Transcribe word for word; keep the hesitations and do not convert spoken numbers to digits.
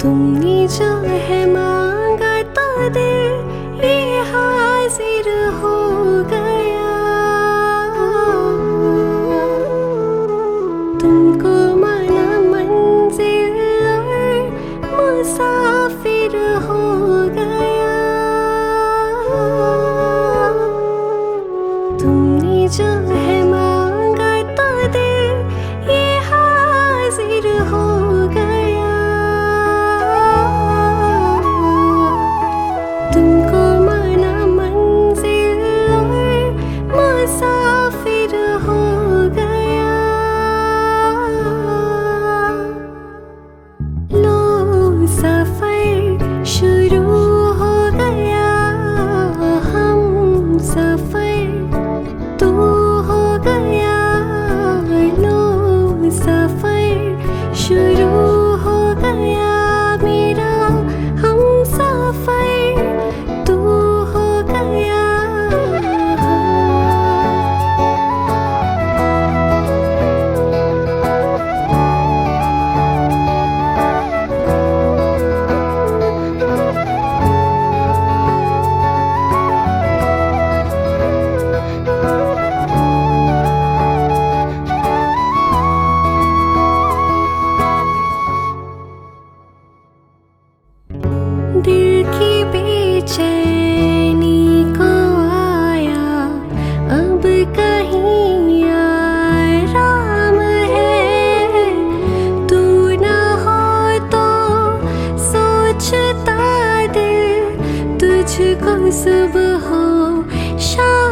तुमने जो है मांगा तो दिल ये हाजिर हो गया। तुमको माना मंजिल और मुसाफिर हो गया। तुमने जो है मांगा तो दिल ये हाजिर हो गया। तुमको माना मंजिल और मुसाफिर हो गया। लो सफर शुरू हो गया। हम सफर तू हो गया। लो सफर शुरू हो गया। मेरा हम सफर तू हो गया। दिल की बेचैनी को आया अब कहीं आराम है। तू ना हो तो सोचता दिल तुझको सुबह हो शाम